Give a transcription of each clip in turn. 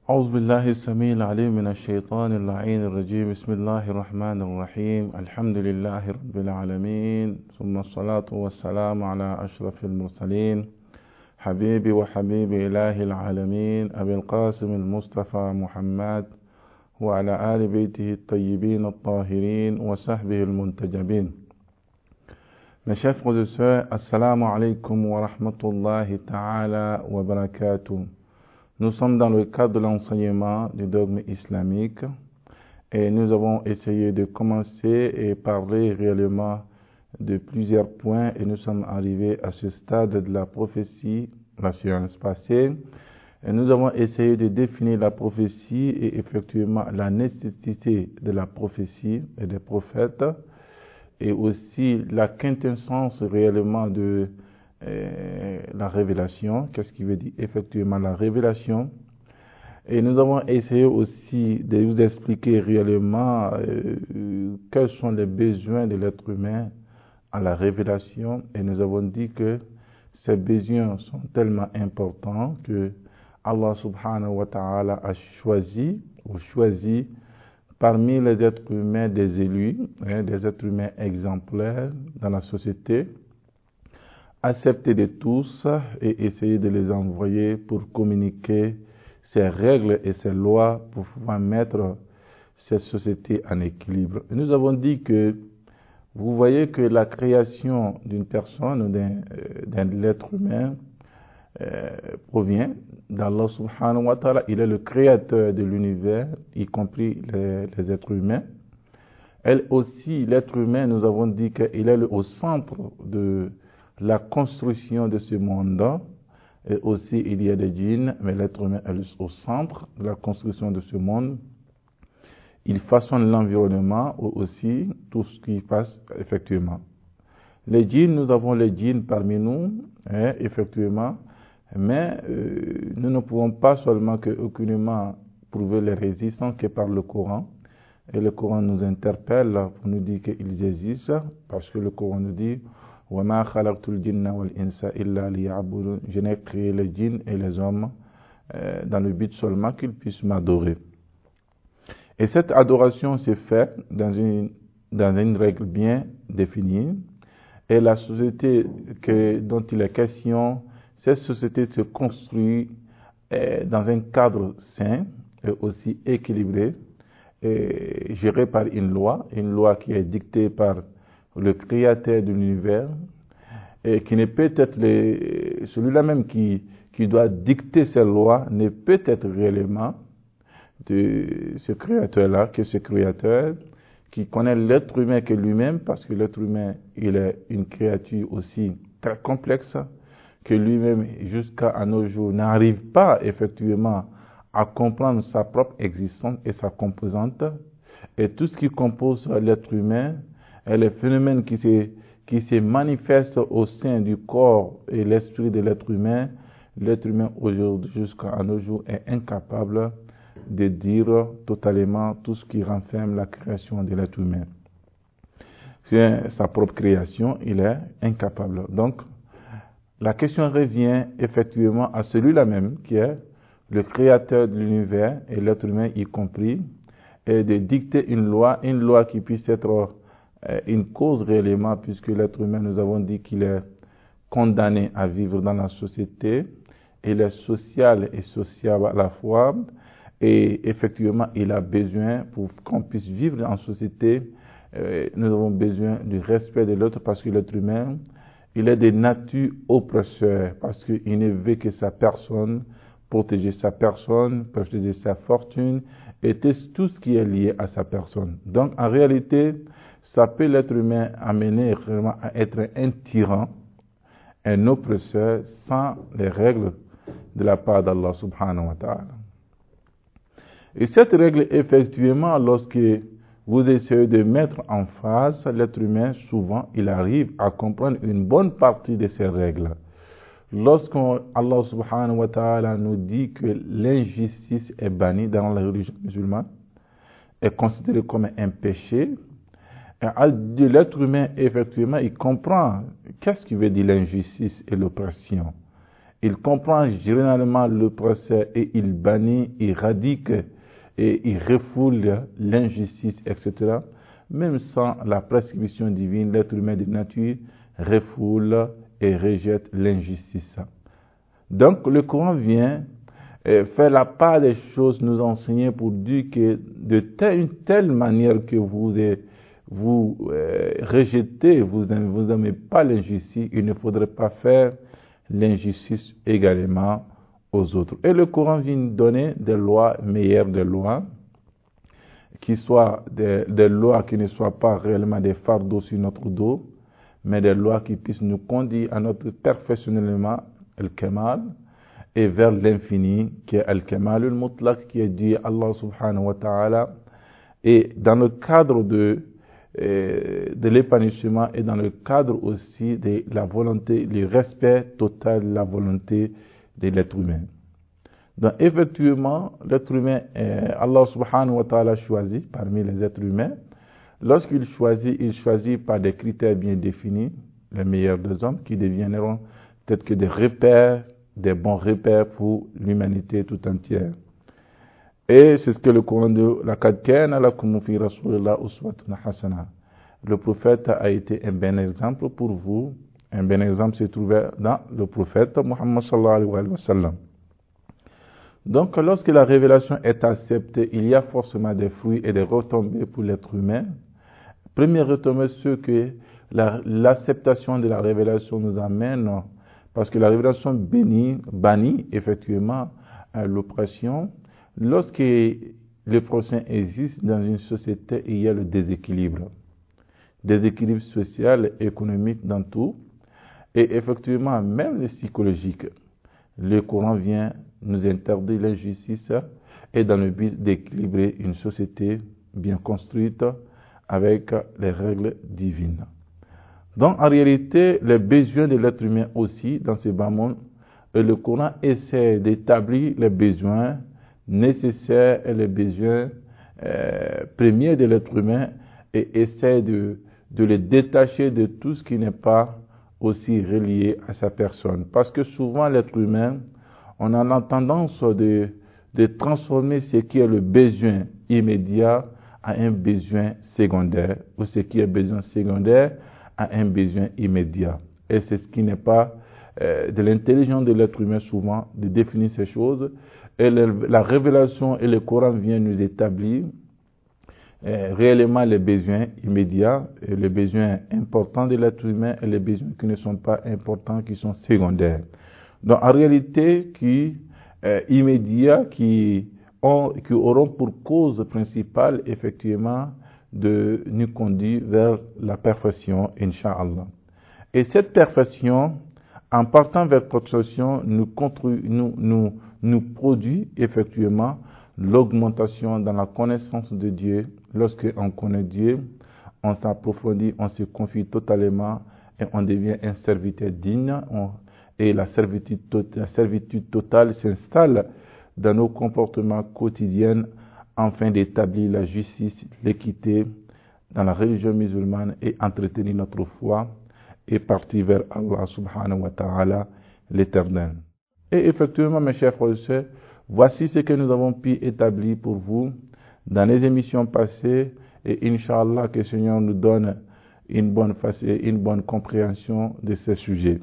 أعوذ بالله السميع العليم من الشيطان اللعين الرجيم. بسم الله الرحمن الرحيم. الحمد لله رب العالمين، ثم الصلاة والسلام على أشرف المرسلين حبيبي وحبيب إله العالمين أبي القاسم المصطفى محمد وعلى آل بيته الطيبين الطاهرين وصحبه المنتجبين. Mes chers frères et sœurs, assalamu alaikum wa rahmatullahi ta'ala wa barakatuh. Nous sommes dans le cadre de l'enseignement du dogme islamique et nous avons essayé de commencer et parler réellement de plusieurs points et nous sommes arrivés à ce stade de la prophétie, la séance passée. Et nous avons essayé de définir la prophétie et effectivement la nécessité de la prophétie et des prophètes et aussi la quintessence réellement de la révélation. Qu'est-ce qui veut dire effectivement la révélation? Et nous avons essayé aussi de vous expliquer réellement quels sont les besoins de l'être humain à la révélation. Et nous avons dit que ces besoins sont tellement importants que Allah subhanahu wa ta'ala a choisi parmi les êtres humains des élus, des êtres humains exemplaires dans la société, accepter de tous et essayer de les envoyer pour communiquer ces règles et ces lois pour pouvoir mettre ces sociétés en équilibre. Et nous avons dit que vous voyez que la création d'une personne ou d'un être humain provient d'Allah subhanahu wa ta'ala. Il est le créateur de l'univers, y compris les êtres humains. Elle aussi, l'être humain, nous avons dit qu'il est au centre de la construction de ce monde. Et aussi, il y a des djinns, mais l'être humain est au centre de la construction de ce monde. Il façonne l'environnement ou aussi tout ce qui passe effectivement. Les djinns, nous avons les djinns parmi nous, effectivement, mais nous ne pouvons pas seulement aucunement prouver les résistances que par le Coran. Et le Coran nous interpelle pour nous dire qu'ils existent, parce que le Coran nous dit وَمَا خَلَقْتُ الْجِنَّ وَالْإِنسَ إِلَّا لِيَعْبُدُونِ. Je n'ai créé les djinns et les hommes dans le but seulement qu'ils puissent m'adorer. Et cette adoration s'est faite dans une règle bien définie. Et la société dont il est question, cette société se construit dans un cadre sain et aussi équilibré, et géré par une loi qui est dictée par le créateur de l'univers, et qui ne peut être celui-là même qui doit dicter ces lois, ne peut être réellement de ce créateur-là, que ce créateur qui connaît l'être humain que lui-même, parce que l'être humain, il est une créature aussi très complexe, que lui-même, jusqu'à nos jours, n'arrive pas effectivement à comprendre sa propre existence et sa composante, et tout ce qui compose l'être humain, et les phénomènes qui se manifestent au sein du corps et l'esprit de l'être humain aujourd'hui, jusqu'à nos jours, est incapable de dire totalement tout ce qui renferme la création de l'être humain. C'est sa propre création, il est incapable. Donc, la question revient effectivement à celui-là même qui est le créateur de l'univers et l'être humain y compris, et de dicter une loi qui puisse être une cause réellement, puisque l'être humain, nous avons dit qu'il est condamné à vivre dans la société, il est social et sociable à la fois, et effectivement, il a besoin, pour qu'on puisse vivre en société, nous avons besoin du respect de l'autre, parce que l'être humain, il est de nature oppresseur, parce qu'il ne veut que sa personne, protéger sa personne, protéger sa fortune, et tout ce qui est lié à sa personne. Donc, en réalité, ça peut l'être humain amener vraiment à être un tyran, un oppresseur, sans les règles de la part d'Allah subhanahu wa ta'ala. Et cette règle, effectivement, lorsque vous essayez de mettre en face l'être humain, souvent, il arrive à comprendre une bonne partie de ces règles. Lorsqu'Allah subhanahu wa ta'ala nous dit que l'injustice est bannie dans la religion musulmane, est considérée comme un péché, et l'être humain, effectivement, il comprend qu'est-ce qui veut dire l'injustice et l'oppression. Il comprend généralement le procès et il bannit, éradique et il refoule l'injustice, etc. Même sans la prescription divine, l'être humain de nature refoule et rejette l'injustice. Donc le Coran vient faire la part des choses, nous enseigner pour dire que une telle manière que vous rejetez, vous n'aimez pas l'injustice, il ne faudrait pas faire l'injustice également aux autres. Et le Coran vient donner des lois meilleures, des lois qui soient des lois qui ne soient pas réellement des fardeaux sur notre dos, mais des lois qui puissent nous conduire à notre perfectionnement, al-kamal, et vers l'infini, qui est al-kamal al-mutlaq, qui est dit Allah subhanahu wa ta'ala, et dans le cadre de l'épanouissement et dans le cadre aussi de la volonté, le respect total de la volonté de l'être humain. Donc effectivement, l'être humain, Allah subhanahu wa ta'ala choisit parmi les êtres humains. Lorsqu'il choisit, il choisit par des critères bien définis, les meilleurs des hommes, qui deviendront peut-être que des repères, des bons repères pour l'humanité tout entière. Et c'est ce que le Coran dit, laqad kana lakum fi rasulillahi uswatun hasana. Le prophète a été un bon exemple pour vous. Un bon exemple se trouvait dans le prophète Muhammad sallallahu alayhi wa sallam. Donc, lorsque la révélation est acceptée, il y a forcément des fruits et des retombées pour l'être humain. Première retombée, c'est que l'acceptation de la révélation nous amène, parce que la révélation bannit effectivement l'oppression. Lorsque l'oppression existe dans une société, il y a le déséquilibre. Déséquilibre social, économique, dans tout. Et effectivement, même le psychologique. Le Coran vient nous interdire l'injustice et dans le but d'équilibrer une société bien construite avec les règles divines. Donc, en réalité, les besoins de l'être humain aussi, dans ce bas monde, le Coran essaie d'établir les besoins nécessaires et les besoins premiers de l'être humain et essaie de les détacher de tout ce qui n'est pas aussi relié à sa personne. Parce que souvent, l'être humain, on a la tendance de transformer ce qui est le besoin immédiat à un besoin secondaire, ou ce qui est besoin secondaire à un besoin immédiat. Et c'est ce qui n'est pas de l'intelligence de l'être humain souvent, de définir ces choses. Et la révélation et le Coran viennent nous établir réellement les besoins immédiats, et les besoins importants de l'être humain et les besoins qui ne sont pas importants, qui sont secondaires. Donc en réalité, immédiats, qui auront pour cause principale effectivement de nous conduire vers la perfection, Inch'Allah. Et cette perfection, en partant vers la perfection, nous produit effectivement l'augmentation dans la connaissance de Dieu. Lorsqu'on connaît Dieu, on s'approfondit, on se confie totalement et on devient un serviteur digne. Et la servitude totale s'installe dans nos comportements quotidiens afin d'établir la justice, l'équité dans la religion musulmane et entretenir notre foi et partir vers Allah subhanahu wa ta'ala, l'éternel. Et effectivement, mes chers frères et sœurs, voici ce que nous avons pu établir pour vous dans les émissions passées et Inch'Allah que le Seigneur nous donne une bonne compréhension de ces sujets.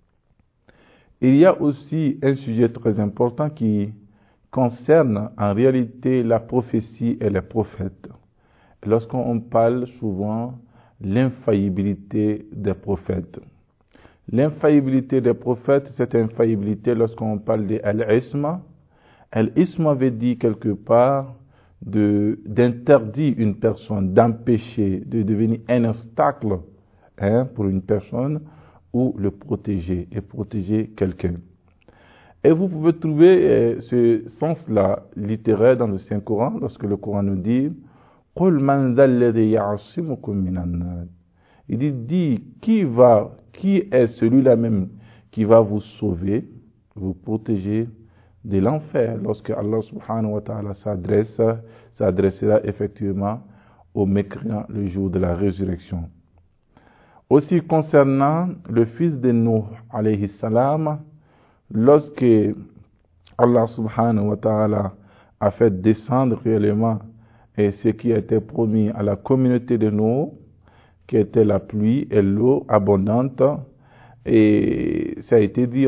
Il y a aussi un sujet très important qui concerne en réalité la prophétie et les prophètes. Lorsqu'on parle souvent l'infaillibilité des prophètes. L'infaillibilité des prophètes, c'est infaillibilité lorsqu'on parle de al-isma. Al-isma veut dire quelque part d'interdire une personne, d'empêcher, de devenir un obstacle pour une personne ou le protéger et protéger quelqu'un. Et vous pouvez trouver ce sens-là littéraire dans le Saint-Coran lorsque le Coran nous dit قُلْ مَنْ ذَا الَّذِي يَعْصِمُكُم مِّنَ النَّارِ. Il dit qui est celui-là même qui va vous sauver, vous protéger de l'enfer lorsque Allah subhanahu wa ta'ala s'adressera effectivement aux mécréants le jour de la résurrection. Aussi concernant le fils de Nuh alayhi salam, lorsque Allah subhanahu wa ta'ala a fait descendre réellement ce qui était promis à la communauté de Noé, qui était la pluie et l'eau abondante, et ça a été dit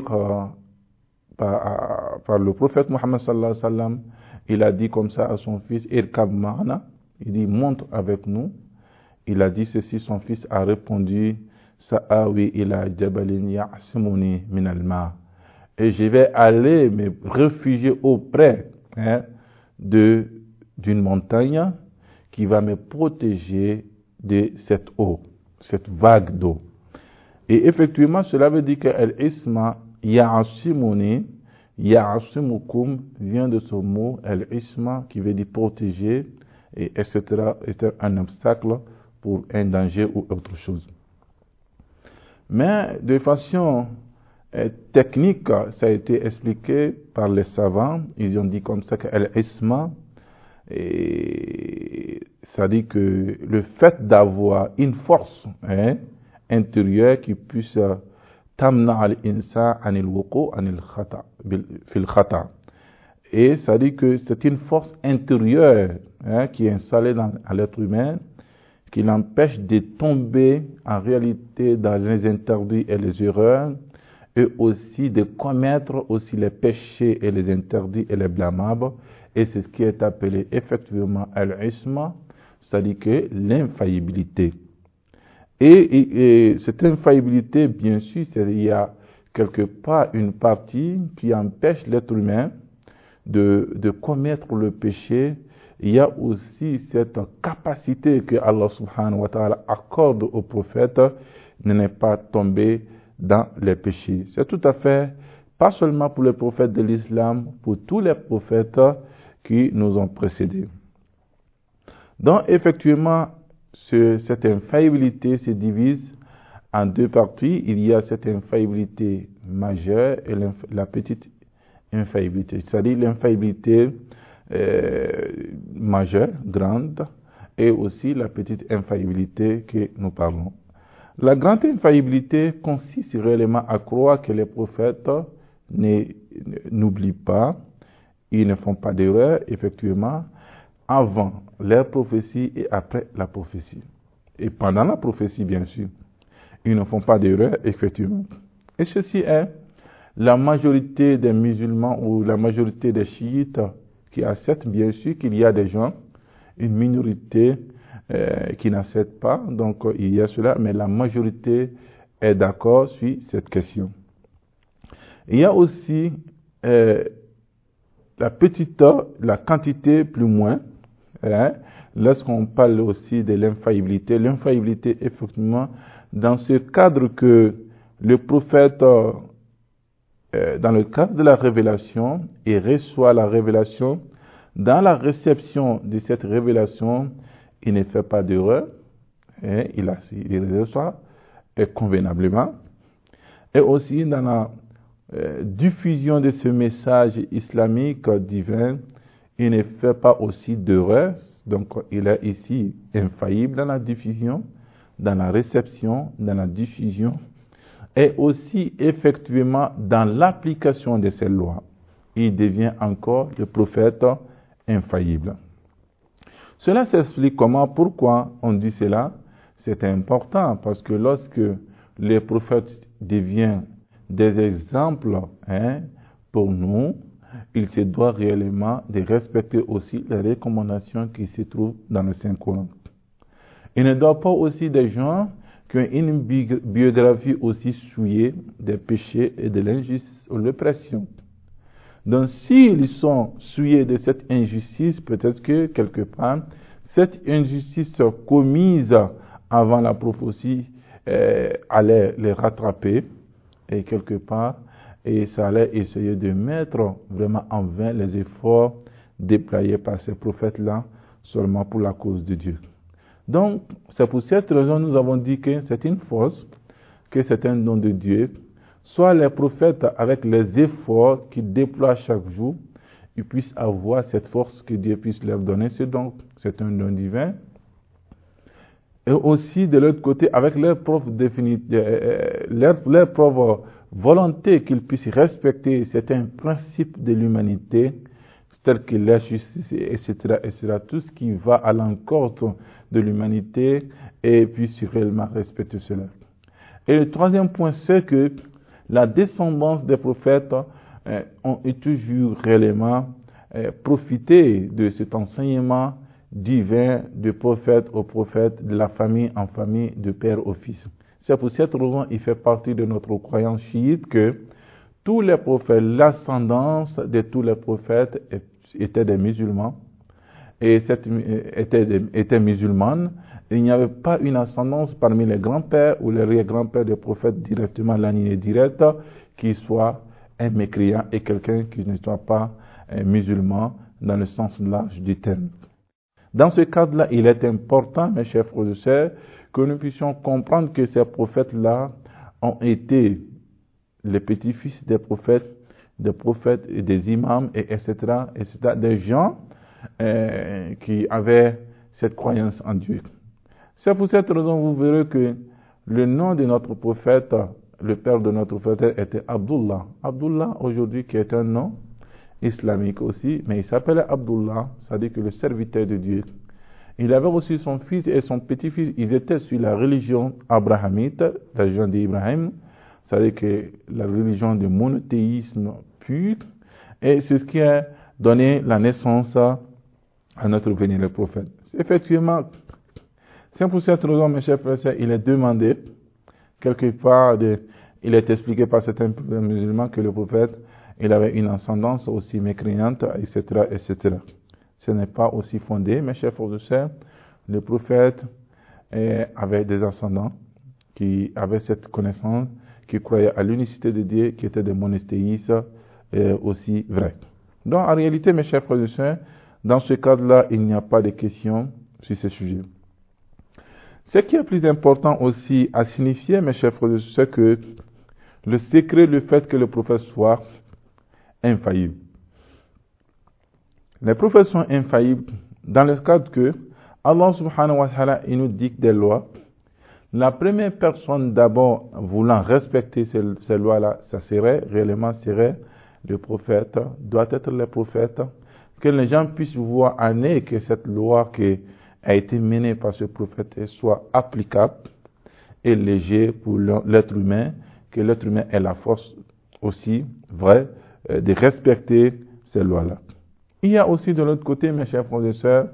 par le prophète Mohammed sallallahu alayhi wa sallam. Il a dit comme ça à son fils Irkab ma'ana, il dit monte avec nous. Il a dit ceci, son fils a répondu Sa'awi ila jabalin ya'simuni min al-ma, et je vais aller me réfugier auprès d'une montagne qui va me protéger de cette eau, cette vague d'eau. Et effectivement, cela veut dire que al-isma ya'asimuni, ya'asimukum vient de ce mot al-isma qui veut dire protéger, et etc. est un obstacle pour un danger ou autre chose. Mais de façon technique, ça a été expliqué par les savants. Ils ont dit comme ça que al-isma, ça dit que le fait d'avoir une force intérieure qui puisse tamna al-insa anil wuqu anil khata fil khata, et ça dit que c'est une force intérieure qui est installée dans l'être humain, qui l'empêche de tomber en réalité dans les interdits et les erreurs, et aussi de commettre aussi les péchés et les interdits et les blâmables. Et c'est ce qui est appelé effectivement al-isma, c'est-à-dire que l'infaillibilité. Et cette infaillibilité, bien sûr, il y a quelque part une partie qui empêche l'être humain de commettre le péché. Il y a aussi cette capacité que Allah subhanahu wa ta'ala accorde au prophète de ne pas tomber dans les péchés. C'est tout à fait, pas seulement pour les prophètes de l'islam, pour tous les prophètes qui nous ont précédés. Donc, effectivement, cette infaillibilité se divise en deux parties. Il y a cette infaillibilité majeure et la petite infaillibilité. C'est-à-dire l'infaillibilité majeure, grande, et aussi la petite infaillibilité que nous parlons. La grande infaillibilité consiste réellement à croire que les prophètes n'oublient pas, ils ne font pas d'erreur, effectivement, avant leur prophétie et après la prophétie. Et pendant la prophétie, bien sûr, ils ne font pas d'erreur, effectivement. Et ceci est la majorité des musulmans ou la majorité des chiites qui acceptent, bien sûr, qu'il y a des gens, une minorité qui n'acceptent pas, donc il y a cela, mais la majorité est d'accord sur cette question. Il y a aussi la quantité plus moins, lorsqu'on parle aussi de l'infaillibilité. L'infaillibilité, effectivement, dans ce cadre que le prophète, dans le cadre de la révélation, il reçoit la révélation. Dans la réception de cette révélation, il ne fait pas d'erreur, il reçoit convenablement. Et aussi dans la diffusion de ce message islamique divin, il ne fait pas aussi d'erreur. Donc il est ici infaillible dans la diffusion, dans la réception, dans la diffusion, et aussi effectivement dans l'application de ces lois. Il devient encore le prophète infaillible. Cela s'explique comment, pourquoi on dit cela. C'est important parce que lorsque les prophètes deviennent des exemples pour nous, il se doit réellement de respecter aussi les recommandations qui se trouvent dans le Saint-Coran. Il ne doit pas aussi des gens qui ont une biographie aussi souillée des péchés et de l'injustice ou de l'oppression. Donc, s'ils sont souillés de cette injustice, peut-être que quelque part, cette injustice commise avant la prophétie allait les rattraper, et quelque part, et ça allait essayer de mettre vraiment en vain les efforts déployés par ces prophètes-là seulement pour la cause de Dieu. Donc, c'est pour cette raison que nous avons dit que c'est une force, que c'est un don de Dieu. Soit les prophètes, avec les efforts qu'ils déploient chaque jour, ils puissent avoir cette force que Dieu puisse leur donner. C'est un don divin. Et aussi, de l'autre côté, avec leurs propres volonté qu'ils puissent respecter certains principes de l'humanité, tels que la justice, etc., tout ce qui va à l'encontre de l'humanité, et puissent réellement respecter cela. Et le troisième point, c'est que la descendance des prophètes ont toujours réellement profité de cet enseignement divin de prophète au prophète, de la famille en famille, de père au fils. C'est pour cette raison qu'il fait partie de notre croyance chiite que tous les prophètes, l'ascendance de tous les prophètes étaient des musulmans, et étaient musulmanes. Il n'y avait pas une ascendance parmi les grands-pères ou les grands-pères des prophètes directement, la lignée directe, qui soit un mécréant et quelqu'un qui ne soit pas un musulman dans le sens large du terme. Dans ce cadre-là, il est important, mes chers frères et sœurs, que nous puissions comprendre que ces prophètes-là ont été les petits-fils des prophètes et des imams, etc., des gens qui avaient cette croyance en Dieu. C'est pour cette raison, vous verrez que le nom de notre prophète, le père de notre prophète était Abdullah. Abdullah, aujourd'hui, qui est un nom islamique aussi, mais il s'appelait Abdullah, c'est-à-dire que le serviteur de Dieu. Il avait aussi son fils et son petit-fils, ils étaient sur la religion abrahamite, la religion d'Ibrahim, c'est-à-dire que la religion du monothéisme pur, et c'est ce qui a donné la naissance à notre vénéré prophète. Effectivement, c'est pour cette raison, mes chers frères, il est demandé, quelque part, il est expliqué par certains musulmans que le prophète, il avait une ascendance aussi mécréante, etc., etc. Ce n'est pas aussi fondé, mes chers frères et sœurs. Le prophète avait des ascendants qui avaient cette connaissance, qui croyaient à l'unicité de Dieu, qui étaient des monothéistes aussi vrais. Donc, en réalité, mes chers frères et sœurs, dans ce cadre-là, il n'y a pas de question sur ce sujet. Ce qui est plus important aussi à signifier, mes chers frères et sœurs, c'est que le secret, le fait que le prophète soit infaillible. Les prophètes sont infaillibles dans le cadre que Allah subhanahu wa ta'ala il nous dicte des lois. La première personne d'abord voulant respecter ces lois-là, ça serait le prophète, doit être le prophète, que les gens puissent voir en eux que cette loi qui a été menée par ce prophète soit applicable et léger pour l'être humain, que l'être humain ait la force aussi vraie de respecter ces lois-là. Il y a aussi de l'autre côté, mes chers frères et sœurs,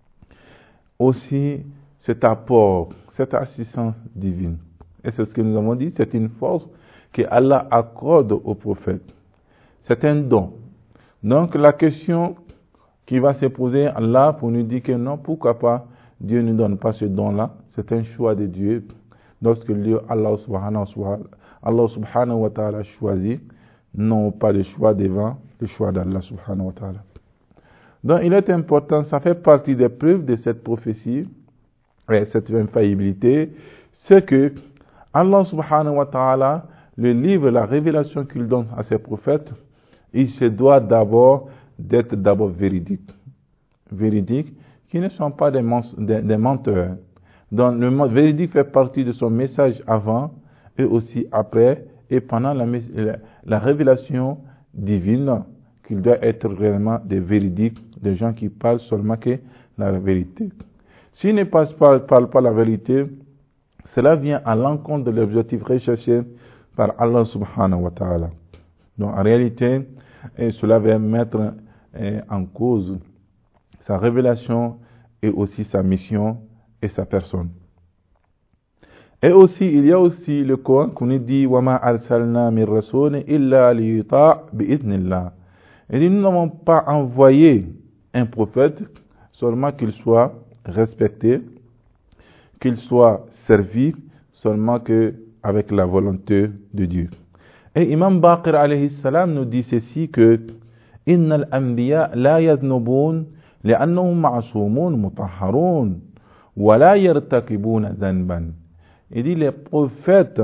aussi cet apport, cette assistance divine. Et c'est ce que nous avons dit, c'est une force que Allah accorde au prophète. C'est un don. Donc la question qui va se poser là pour nous dire que non, pourquoi pas Dieu ne donne pas ce don-là, c'est un choix de Dieu. Lorsque Allah subhanahu wa ta'ala choisit, non pas le choix devant le choix d'Allah subhanahu wa ta'ala. Donc il est important, ça fait partie des preuves de cette prophétie, et cette infaillibilité, c'est que Allah subhanahu wa ta'ala, le livre, la révélation qu'il donne à ses prophètes, il se doit d'être d'abord véridique. Véridique, qui ne sont pas des menteurs. Donc le mot véridique fait partie de son message avant et aussi après et pendant la révélation divine, qu'il doit être réellement des véridiques, des gens qui parlent seulement que la vérité. S'ils ne parlent pas la vérité, cela vient à l'encontre de l'objectif recherché par Allah subhanahu wa ta'ala. Donc en réalité, cela va mettre en cause sa révélation et aussi sa mission et sa personne. Et aussi, il y a aussi le Coran qui nous dit وَمَا أَرْسَلْنَا مِنْ رَسُولٍ إِلَّا لِيُطَاعَ بِإِذْنِ اللَّهِ. Et dit, nous n'avons pas envoyé un prophète seulement qu'il soit respecté, qu'il soit servi seulement que avec la volonté de Dieu. Et Imam Baqir alayhi salam nous dit ceci que إِنَّ الْأَنْبِيَاءَ لَا يَذْنُبُونَ لِأَنَّهُمْ مَعْصُومُونَ مُطَهَّرُونَ وَلَا يَرْتَكِبُونَ ذَنْبًا. Il dit les prophètes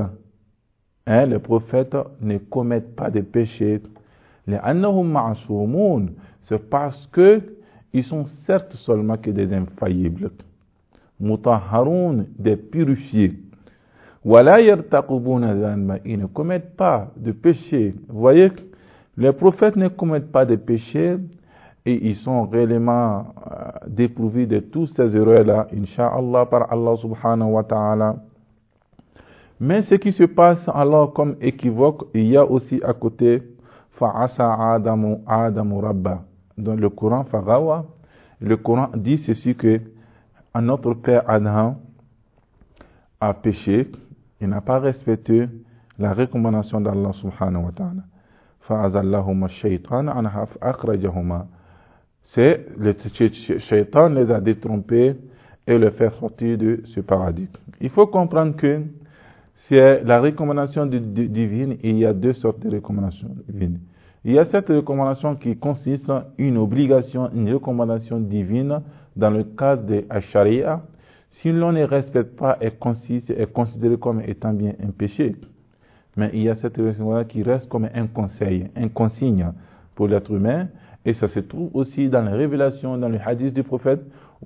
ne commettent pas de péché. لأنهم معصومون, c'est parce que ils sont certes seulement que des infaillibles. Mutahharun, des purifiés. وَلَا يَرْتَقُبُونَ ذَنْبًا. Ils ne commettent pas de péché. Vous voyez, les prophètes ne commettent pas de péché et ils sont réellement dépourvus de toutes ces erreurs-là, Inch'Allah, par Allah subhanahu wa ta'ala. Mais ce qui se passe alors comme équivoque, il y a aussi à côté Fa'asa Adamu Rabba. Dans le Coran, Fagawa, le Coran dit ceci que notre père Adam a péché, il n'a pas respecté la recommandation d'Allah subhanahu wa ta'ala. Fa'azallahuma shaytan anha akhrajahuma. C'est le shaytan les a détrompés et les fait sortir de ce paradis. Il faut comprendre que c'est la recommandation divine, il y a deux sortes de recommandations divines. Il y a cette recommandation qui consiste en une obligation, une recommandation divine dans le cadre de la charia. Si l'on ne respecte pas, elle est considérée comme étant bien un péché. Mais il y a cette recommandation qui reste comme un conseil, un consigne pour l'être humain. Et ça se trouve aussi dans les révélations, dans le hadith du prophète.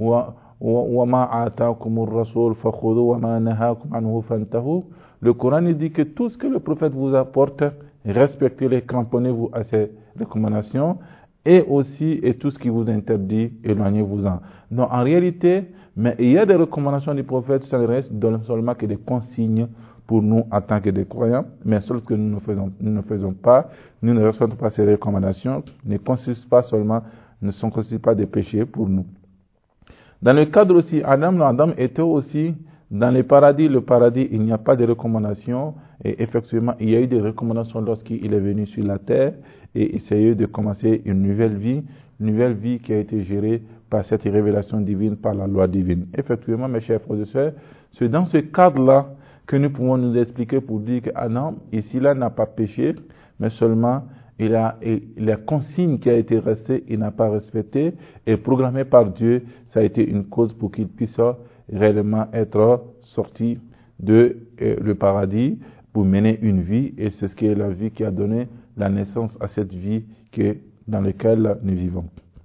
Le Coran dit que tout ce que le prophète vous apporte, respectez-les, cramponnez-vous à ces recommandations, et aussi, et tout ce qui vous interdit, éloignez-vous-en. Donc, en réalité, mais il y a des recommandations du prophète, ça ne reste seulement que des consignes pour nous en tant que des croyants, mais celles que nous ne faisons pas, nous ne respectons pas ces recommandations, ne constituent pas seulement, ne sont constituées pas des péchés pour nous. Dans le cadre aussi, Adam était aussi dans le paradis, il n'y a pas de recommandations. Et effectivement, il y a eu des recommandations lorsqu'il est venu sur la terre et essayé de commencer une nouvelle vie qui a été gérée par cette révélation divine, par la loi divine. Effectivement, mes chers frères et sœurs, c'est dans ce cadre-là que nous pouvons nous expliquer pour dire qu'Adam, ici-là, n'a pas péché, mais seulement la consigne qui a été restée, il n'a pas respecté, et programmée par Dieu, ça a été une cause pour qu'il puisse réellement être sorti de le paradis pour mener une vie, et c'est ce qui est la vie qui a donné la naissance à cette vie dans laquelle nous vivons.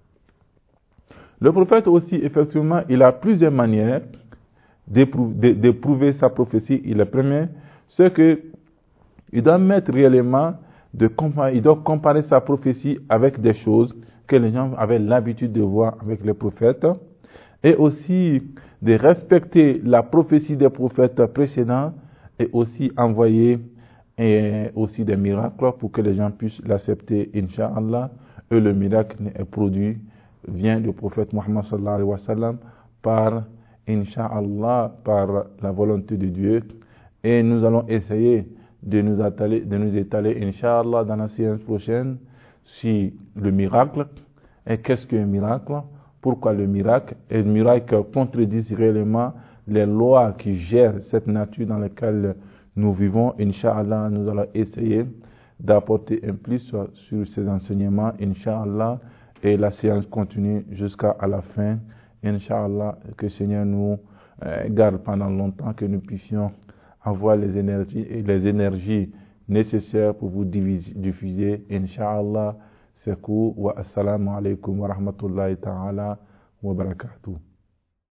Le prophète aussi, effectivement, il a plusieurs manières d'éprouver sa prophétie. Le premier, c'est que il doit mettre réellement il doit comparer sa prophétie avec des choses que les gens avaient l'habitude de voir avec les prophètes, et aussi de respecter la prophétie des prophètes précédents, et aussi envoyer aussi des miracles pour que les gens puissent l'accepter, Inch'Allah. Et le miracle est produit, vient du prophète Muhammad sallallahu alayhi wa sallam par, Inch'Allah, par la volonté de Dieu. Et nous allons essayer de nous étaler, Inch'Allah, dans la séance prochaine, sur le miracle. Et qu'est-ce qu'un miracle? Pourquoi le miracle? Et le miracle contredit réellement les lois qui gèrent cette nature dans laquelle nous vivons. Inch'Allah, nous allons essayer d'apporter un plus sur ces enseignements, Inch'Allah, et la séance continue jusqu'à la fin. Inch'Allah, que le Seigneur nous garde pendant longtemps, que nous puissions avoir les énergies nécessaires pour vous diffuser. Inch'Allah, c'est cool. Wa assalamu alaikum wa rahmatullahi ta'ala wa barakatuh.